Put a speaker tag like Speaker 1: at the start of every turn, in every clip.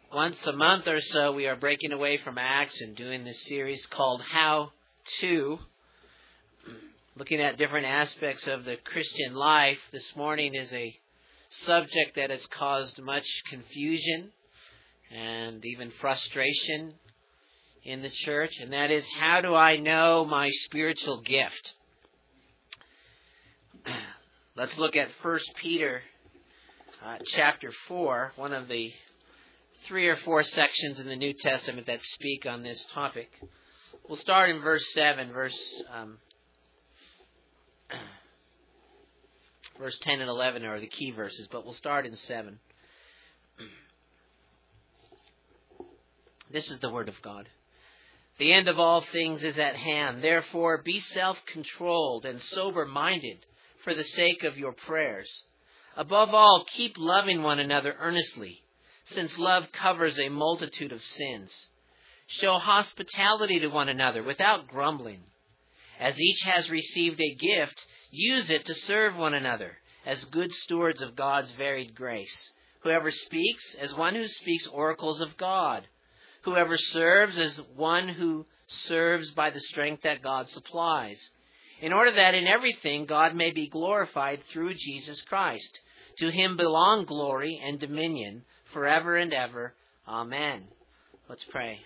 Speaker 1: Once a month or so, we are breaking away from Acts and doing this series called How To, looking at different aspects of the Christian life. This morning is a subject that has caused much confusion and even frustration in the church, and that is, how do I know my spiritual gift? Let's look at 1 Peter chapter 4, one of the 3 or 4 sections in the New Testament that speak on this topic. We'll start in verse 7, verse 10 and 11 are the key verses, but we'll start in 7. This is the word of God. The end of all things is at hand. Therefore, be self-controlled and sober-minded for the sake of your prayers. Above all, keep loving one another earnestly, since love covers a multitude of sins. Show hospitality to one another without grumbling. As each has received a gift, use it to serve one another as good stewards of God's varied grace. Whoever speaks, as one who speaks oracles of God. Whoever serves, as one who serves by the strength that God supplies, in order that in everything God may be glorified through Jesus Christ. To him belong glory and dominion forever and ever. Amen. Let's pray.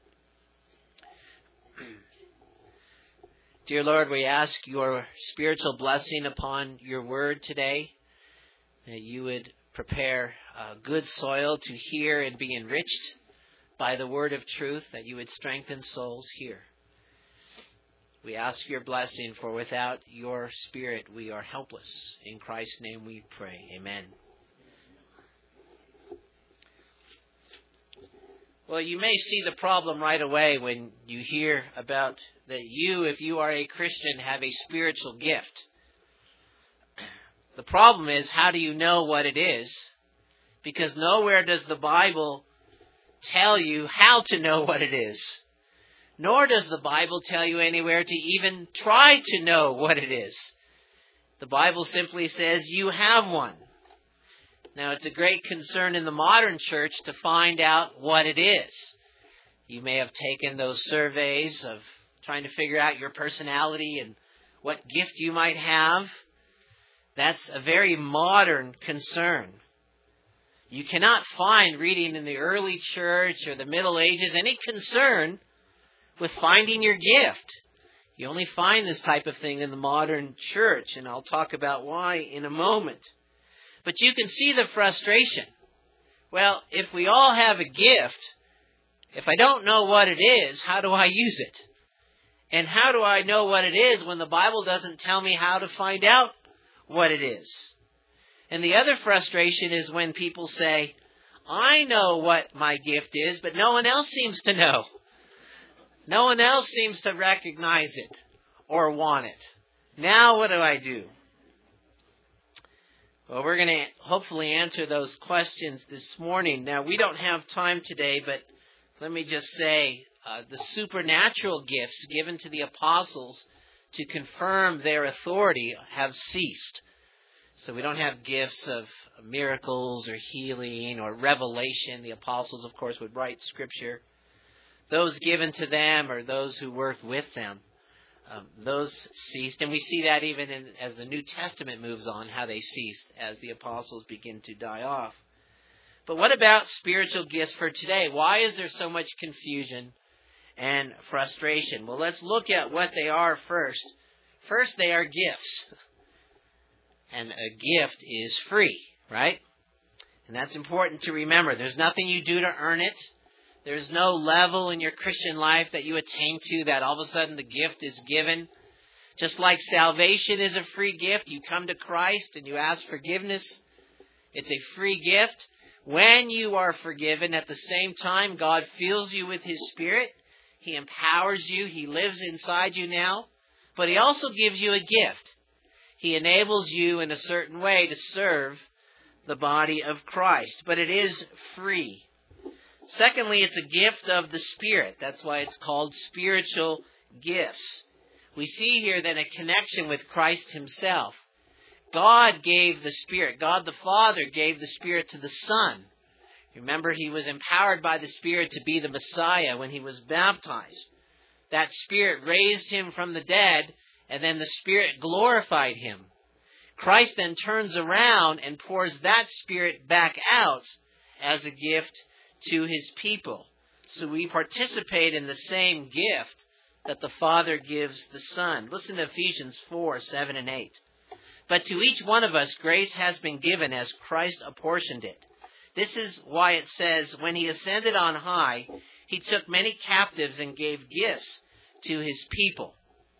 Speaker 1: Dear Lord, we ask your spiritual blessing upon your word today, that you would prepare good soil to hear and be enriched by the word of truth, that you would strengthen souls here. We ask your blessing, for without your Spirit we are helpless. In Christ's name we pray. Amen. Well, you may see the problem right away when you hear about that you, if you are a Christian, have a spiritual gift. The problem is, how do you know what it is? Because nowhere does the Bible tell you how to know what it is. Nor does the Bible tell you anywhere to even try to know what it is. The Bible simply says you have one. Now, it's a great concern in the modern church to find out what it is. You may have taken those surveys of trying to figure out your personality and what gift you might have. That's a very modern concern. You cannot find, reading in the early church or the Middle Ages, any concern with finding your gift. You only find this type of thing in the modern church, and I'll talk about why in a moment. But you can see the frustration. Well, if we all have a gift, if I don't know what it is, how do I use it? And how do I know what it is when the Bible doesn't tell me how to find out what it is? And the other frustration is when people say, I know what my gift is, but no one else seems to know. No one else seems to recognize it or want it. Now what do I do? Well, we're going to hopefully answer those questions this morning. Now, we don't have time today, but let me just say the supernatural gifts given to the apostles to confirm their authority have ceased. So we don't have gifts of miracles or healing or revelation. The apostles, of course, would write Scripture. Those given to them or those who worked with them, those ceased. And we see that even as the New Testament moves on, how they ceased as the apostles begin to die off. But what about spiritual gifts for today? Why is there so much confusion and frustration? Well, let's look at what they are first. First, they are gifts. And a gift is free, right? And that's important to remember. There's nothing you do to earn it. There's no level in your Christian life that you attain to that all of a sudden the gift is given. Just like salvation is a free gift, you come to Christ and you ask forgiveness. It's a free gift. When you are forgiven, at the same time, God fills you with His Spirit. He empowers you. He lives inside you now. But He also gives you a gift. He enables you in a certain way to serve the body of Christ. But it is free. Secondly, it's a gift of the Spirit. That's why it's called spiritual gifts. We see here then a connection with Christ Himself. God gave the Spirit. God the Father gave the Spirit to the Son. Remember, he was empowered by the Spirit to be the Messiah when he was baptized. That Spirit raised him from the dead, and then the Spirit glorified him. Christ then turns around and pours that Spirit back out as a gift to his people. So we participate in the same gift that the Father gives the Son. Listen to Ephesians 4, 7 and 8. But to each one of us grace has been given as Christ apportioned it. This is why it says, when he ascended on high, he took many captives and gave gifts to his people.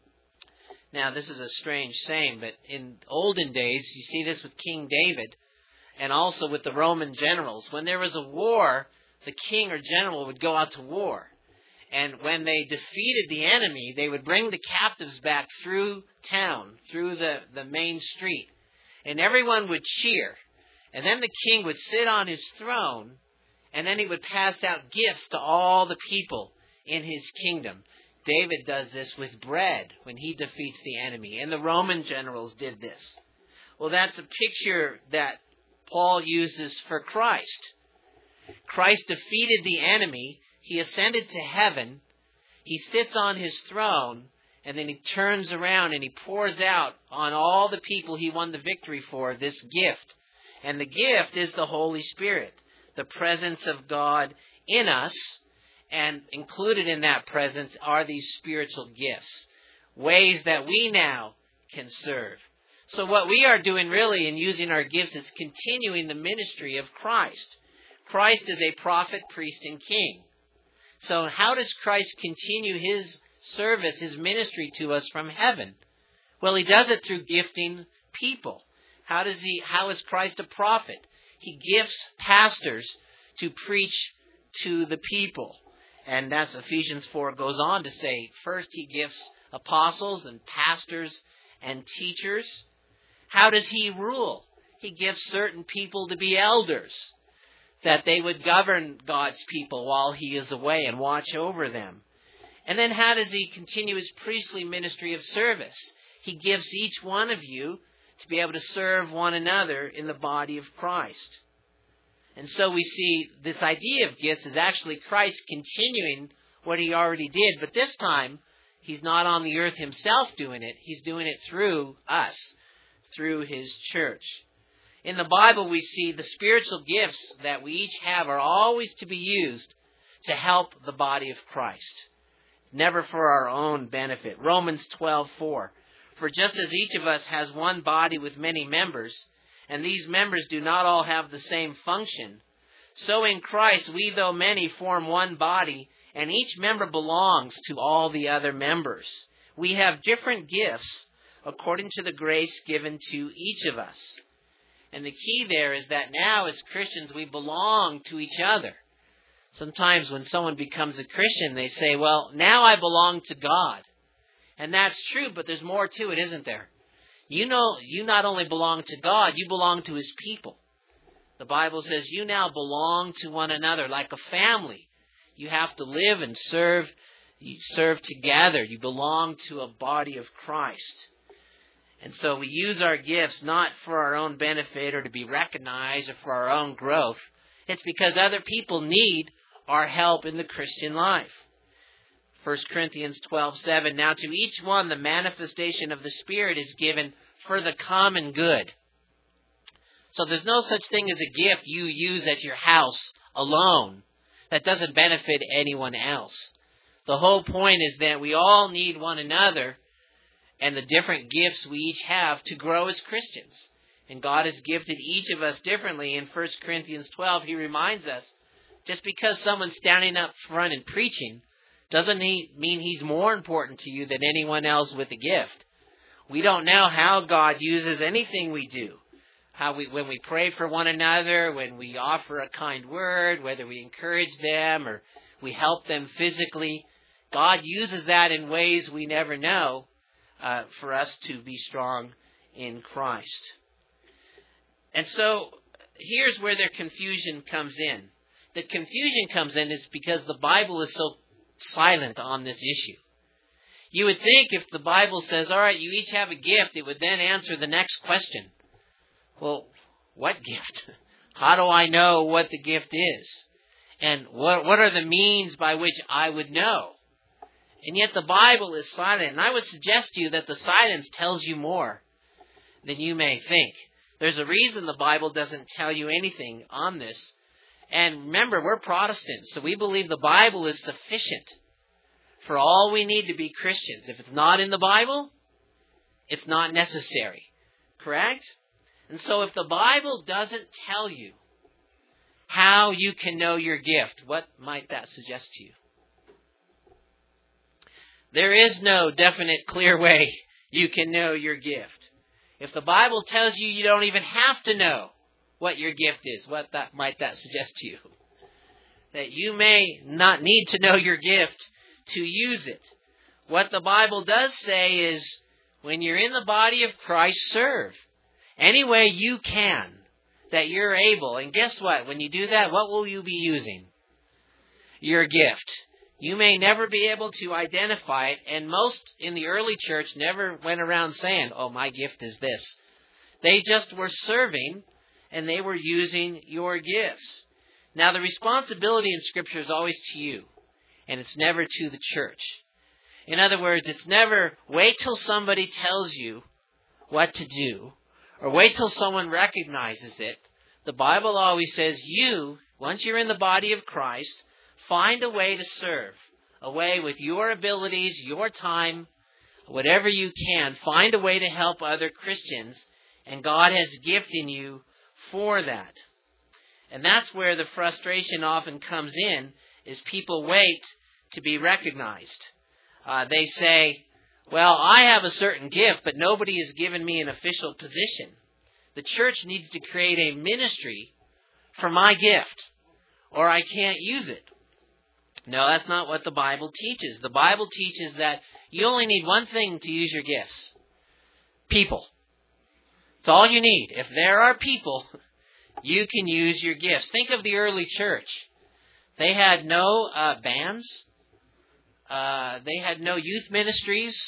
Speaker 1: Now, this is a strange saying, but in olden days, you see this with King David and also with the Roman generals. When there was a war, the king or general would go out to war. And when they defeated the enemy, they would bring the captives back through town, through the main street. And everyone would cheer. And then the king would sit on his throne, and then he would pass out gifts to all the people in his kingdom. David does this with bread when he defeats the enemy, and the Roman generals did this. Well, that's a picture that Paul uses for Christ. Christ defeated the enemy. He ascended to heaven. He sits on his throne, and then he turns around and he pours out on all the people he won the victory for this gift. And the gift is the Holy Spirit, the presence of God in us, and included in that presence are these spiritual gifts, ways that we now can serve. So what we are doing really in using our gifts is continuing the ministry of Christ. Christ is a prophet, priest, and king. So how does Christ continue his service, his ministry to us from heaven? Well, he does it through gifting people. How is Christ a prophet? He gifts pastors to preach to the people. And that's Ephesians 4 goes on to say, first he gifts apostles and pastors and teachers. How does he rule? He gives certain people to be elders, that they would govern God's people while he is away and watch over them. And then how does he continue his priestly ministry of service? He gives each one of you to be able to serve one another in the body of Christ. And so we see this idea of gifts is actually Christ continuing what he already did. But this time, he's not on the earth himself doing it. He's doing it through us, through his church. In the Bible, we see the spiritual gifts that we each have are always to be used to help the body of Christ, never for our own benefit. Romans 12:4. For just as each of us has one body with many members, and these members do not all have the same function, so in Christ we, though many, form one body, and each member belongs to all the other members. We have different gifts according to the grace given to each of us. And the key there is that now as Christians we belong to each other. Sometimes when someone becomes a Christian, they say, well, now I belong to God. And that's true, but there's more to it, isn't there? You not only belong to God, you belong to his people. The Bible says you now belong to one another like a family. You have to live and serve. You serve together. You belong to a body of Christ. And so we use our gifts not for our own benefit or to be recognized or for our own growth. It's because other people need our help in the Christian life. 1 Corinthians 12:7, now to each one the manifestation of the Spirit is given for the common good. So there's no such thing as a gift you use at your house alone that doesn't benefit anyone else. The whole point is that we all need one another and the different gifts we each have to grow as Christians. And God has gifted each of us differently. In 1 Corinthians 12, he reminds us, just because someone's standing up front and preaching doesn't mean he's more important to you than anyone else with a gift. We don't know how God uses anything we do. When we pray for one another, when we offer a kind word, whether we encourage them or we help them physically, God uses that in ways we never know for us to be strong in Christ. And so here's where their confusion comes in. The confusion comes in is because the Bible is so silent on this issue. You would think if the Bible says, all right, you each have a gift, it would then answer the next question. Well, what gift? How do I know what the gift is? And what are the means by which I would know? And yet the Bible is silent. And I would suggest to you that the silence tells you more than you may think. There's a reason the Bible doesn't tell you anything on this. And remember, we're Protestants, so we believe the Bible is sufficient for all we need to be Christians. If it's not in the Bible, it's not necessary. Correct? And so if the Bible doesn't tell you how you can know your gift, what might that suggest to you? There is no definite, clear way you can know your gift. If the Bible tells you you don't even have to know what your gift is, what might that suggest to you? That you may not need to know your gift to use it. What the Bible does say is, when you're in the body of Christ, serve any way you can that you're able. And guess what? When you do that, what will you be using? Your gift. You may never be able to identify it, and most in the early church never went around saying, oh, my gift is this. They just were serving, and they were using your gifts. Now, the responsibility in Scripture is always to you, and it's never to the church. In other words, it's never wait till somebody tells you what to do, or wait till someone recognizes it. The Bible always says you, once you're in the body of Christ, find a way to serve, a way with your abilities, your time, whatever you can. Find a way to help other Christians, and God has gifted you for that. And that's where the frustration often comes in, is people wait to be recognized. They say, well, I have a certain gift, but nobody has given me an official position. The church needs to create a ministry for my gift, or I can't use it. No, that's not what the Bible teaches. The Bible teaches that you only need one thing to use your gifts. People. It's all you need. If there are people, you can use your gifts. Think of the early church. They had no bands. They had no youth ministries.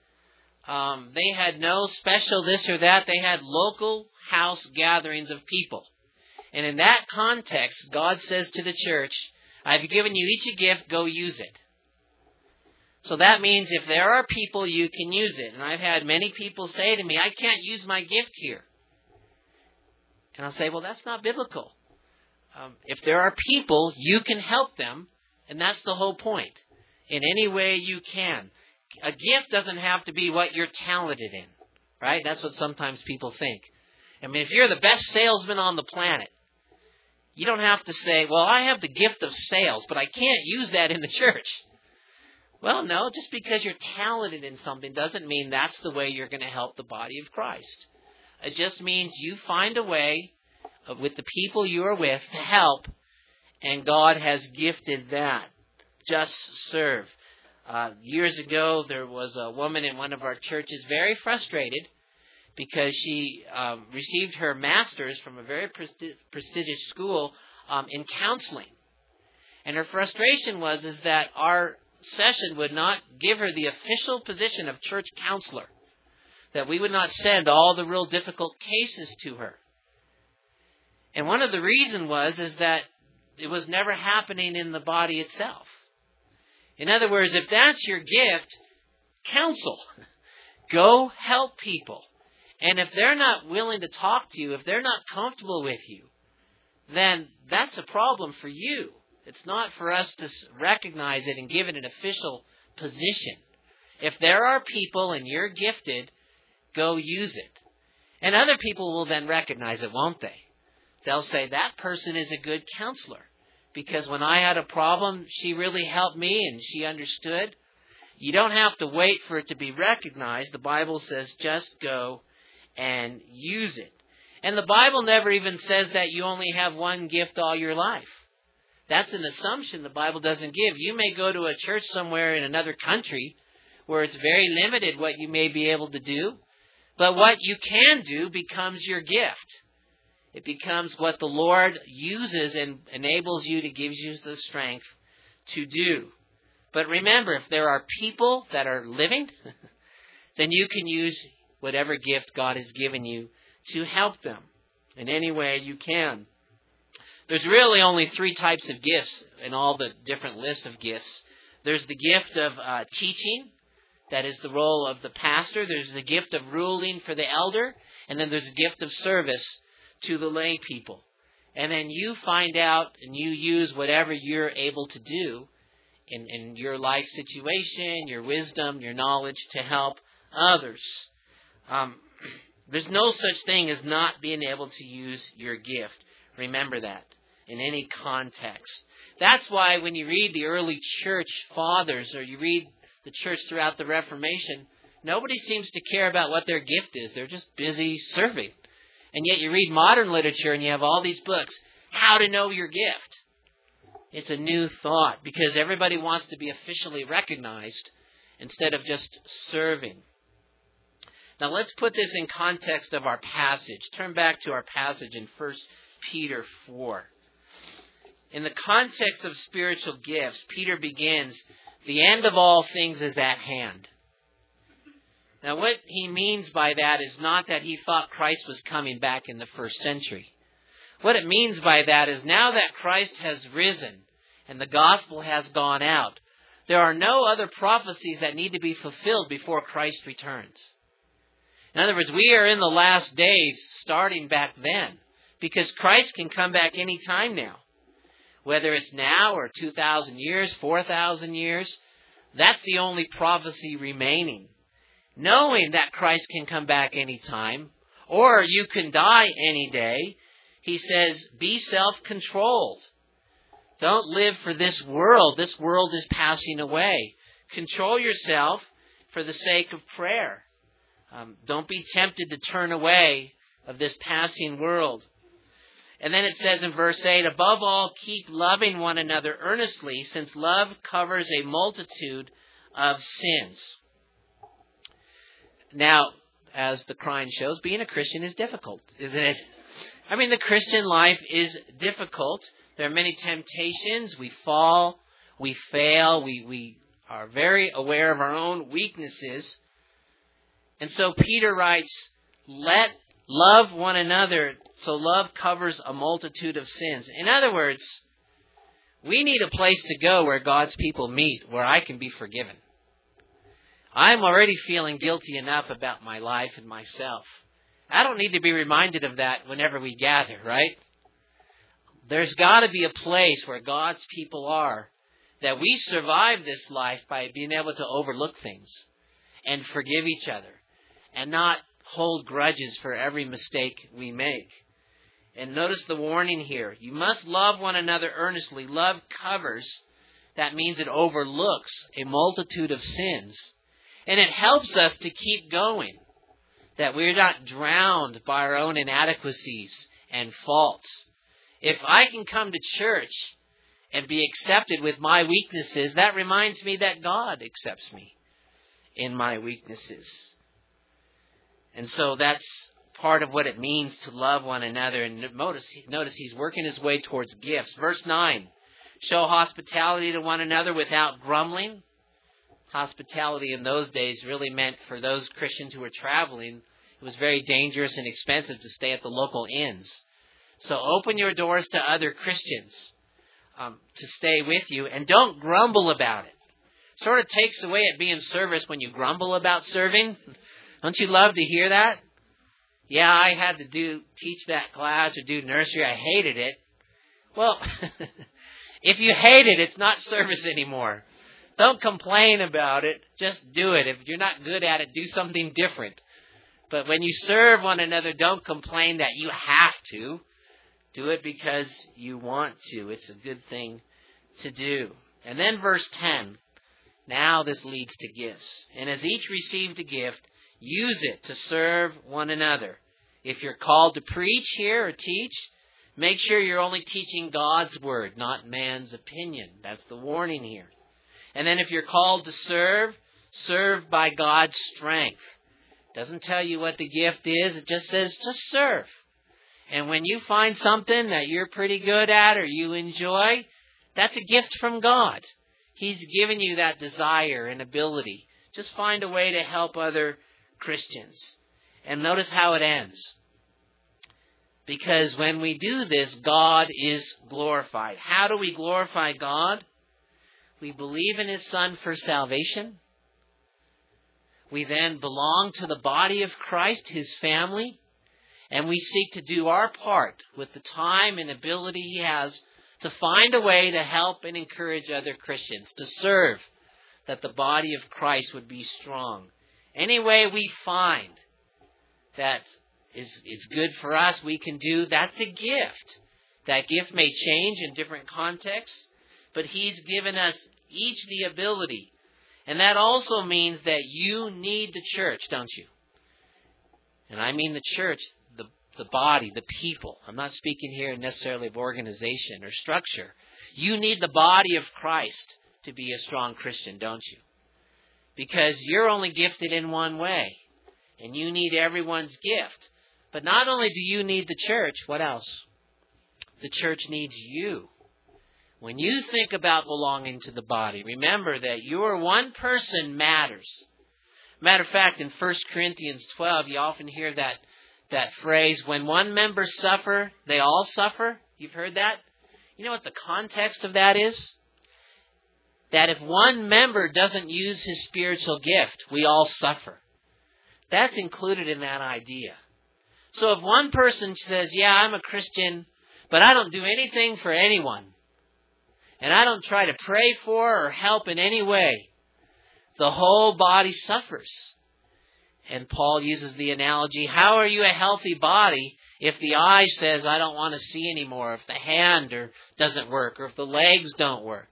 Speaker 1: They had no special this or that. They had local house gatherings of people. And in that context, God says to the church, I've given you each a gift, go use it. So that means if there are people, you can use it. And I've had many people say to me, I can't use my gift here. And I'll say, well, that's not biblical. If there are people, you can help them, and that's the whole point. In any way you can. A gift doesn't have to be what you're talented in, right? That's what sometimes people think. I mean, if you're the best salesman on the planet, you don't have to say, well, I have the gift of sales, but I can't use that in the church. Well, no, just because you're talented in something doesn't mean that's the way you're going to help the body of Christ. It just means you find a way with the people you are with to help, and God has gifted that. Just serve. Years ago, there was a woman in one of our churches very frustrated because she received her master's from a very prestigious school in counseling. And her frustration was that our session would not give her the official position of church counselor, that we would not send all the real difficult cases to her. And one of the reasons was that it was never happening in the body itself. In other words, if that's your gift, counsel. Go help people. And if they're not willing to talk to you, if they're not comfortable with you, then that's a problem for you. It's not for us to recognize it and give it an official position. If there are people and you're gifted, go use it. And other people will then recognize it, won't they? They'll say, that person is a good counselor. Because when I had a problem, she really helped me and she understood. You don't have to wait for it to be recognized. The Bible says just go and use it. And the Bible never even says that you only have one gift all your life. That's an assumption the Bible doesn't give. You may go to a church somewhere in another country where it's very limited what you may be able to do. But what you can do becomes your gift. It becomes what the Lord uses and enables you to give you the strength to do. But remember, if there are people that are living, then you can use whatever gift God has given you to help them in any way you can. There's really only three types of gifts in all the different lists of gifts. There's the gift of teaching. That is the role of the pastor. There's the gift of ruling for the elder. And then there's a gift of service to the lay people. And then you find out and you use whatever you're able to do in your life situation, your wisdom, your knowledge to help others. There's no such thing as not being able to use your gift. Remember that in any context. That's why when you read the early church fathers or you read the church throughout the Reformation, nobody seems to care about what their gift is. They're just busy serving. And yet you read modern literature and you have all these books, how to know your gift. It's a new thought because everybody wants to be officially recognized instead of just serving. Now let's put this in context of our passage. Turn back to our passage in 1 Peter 4. In the context of spiritual gifts, Peter begins, the end of all things is at hand. Now what he means by that is not that he thought Christ was coming back in the first century. What it means by that is now that Christ has risen and the gospel has gone out, there are no other prophecies that need to be fulfilled before Christ returns. In other words, we are in the last days starting back then because Christ can come back any time now. Whether it's now or 2,000 years, 4,000 years, that's the only prophecy remaining. Knowing that Christ can come back any time, or you can die any day, he says, be self-controlled. Don't live for this world. This world is passing away. Control yourself for the sake of prayer. Don't be tempted to turn away of this passing world. And then it says in verse 8, above all, keep loving one another earnestly, since love covers a multitude of sins. Now, as the crying shows, being a Christian is difficult, isn't it? I mean, the Christian life is difficult. There are many temptations. We fall, we fail, we are very aware of our own weaknesses. And so Peter writes, let love one another, so love covers a multitude of sins. In other words, we need a place to go where God's people meet, where I can be forgiven. I'm already feeling guilty enough about my life and myself. I don't need to be reminded of that whenever we gather, right? There's got to be a place where God's people are, that we survive this life by being able to overlook things and forgive each other and not hold grudges for every mistake we make. And notice the warning here. You must love one another earnestly. Love covers. That means it overlooks a multitude of sins. And it helps us to keep going. That we're not drowned by our own inadequacies and faults. If I can come to church and be accepted with my weaknesses, that reminds me that God accepts me in my weaknesses. And so that's part of what it means to love one another. And notice he's working his way towards gifts. Verse 9, show hospitality to one another without grumbling. Hospitality in those days really meant for those Christians who were traveling, it was very dangerous and expensive to stay at the local inns. So open your doors to other Christians to stay with you, and don't grumble about it. Sort of takes away at being service when you grumble about serving. Don't you love to hear that? Yeah, I had to teach that class or do nursery. I hated it. Well, if you hate it, it's not service anymore. Don't complain about it. Just do it. If you're not good at it, do something different. But when you serve one another, don't complain that you have to. Do it because you want to. It's a good thing to do. And then verse 10. Now this leads to gifts. And as each received a gift, use it to serve one another. If you're called to preach here or teach, make sure you're only teaching God's word, not man's opinion. That's the warning here. And then if you're called to serve, serve by God's strength. It doesn't tell you what the gift is. It just says, just serve. And when you find something that you're pretty good at or you enjoy, that's a gift from God. He's given you that desire and ability. Just find a way to help other Christians. And notice how it ends. Because when we do this, God is glorified. How do we glorify God? We believe in His Son for salvation. We then belong to the body of Christ, His family, and we seek to do our part with the time and ability He has to find a way to help and encourage other Christians, to serve, that the body of Christ would be strong. Any way we find that is good for us, we can do, that's a gift. That gift may change in different contexts, but He's given us each the ability. And that also means that you need the church, don't you? And I mean the church, the body, the people. I'm not speaking here necessarily of organization or structure. You need the body of Christ to be a strong Christian, don't you? Because you're only gifted in one way. And you need everyone's gift. But not only do you need the church, what else? The church needs you. When you think about belonging to the body, remember that your one person matters. Matter of fact, in 1 Corinthians 12, you often hear that phrase, when one member suffer, they all suffer. You've heard that? You know what the context of that is? That if one member doesn't use his spiritual gift, we all suffer. That's included in that idea. So if one person says, yeah, I'm a Christian, but I don't do anything for anyone, and I don't try to pray for or help in any way, the whole body suffers. And Paul uses the analogy, how are you a healthy body if the eye says, I don't want to see anymore, if the hand doesn't work, or if the legs don't work?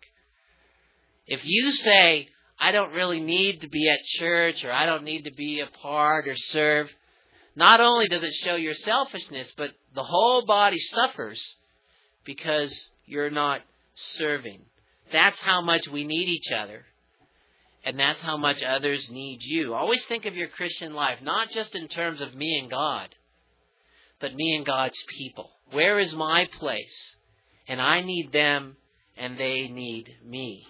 Speaker 1: If you say, I don't really need to be at church, or I don't need to be a part or serve, not only does it show your selfishness, but the whole body suffers because you're not serving. That's how much we need each other. And that's how much others need you. Always think of your Christian life, not just in terms of me and God, but me and God's people. Where is my place? And I need them, and they need me.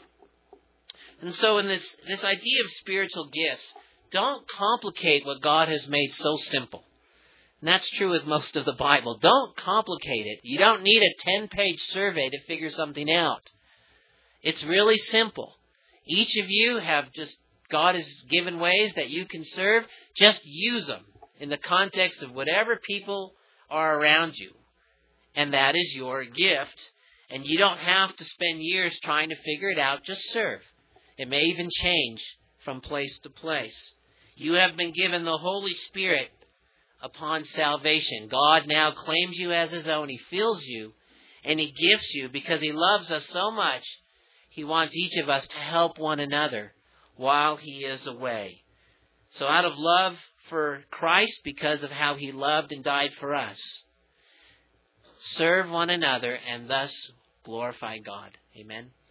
Speaker 1: And so in this idea of spiritual gifts, don't complicate what God has made so simple. And that's true with most of the Bible. Don't complicate it. You don't need a 10-page survey to figure something out. It's really simple. Each of you God has given ways that you can serve. Just use them in the context of whatever people are around you. And that is your gift. And you don't have to spend years trying to figure it out. Just serve. It may even change from place to place. You have been given the Holy Spirit upon salvation. God now claims you as His own. He fills you and He gifts you because He loves us so much. He wants each of us to help one another while He is away. So out of love for Christ, because of how He loved and died for us, serve one another and thus glorify God. Amen.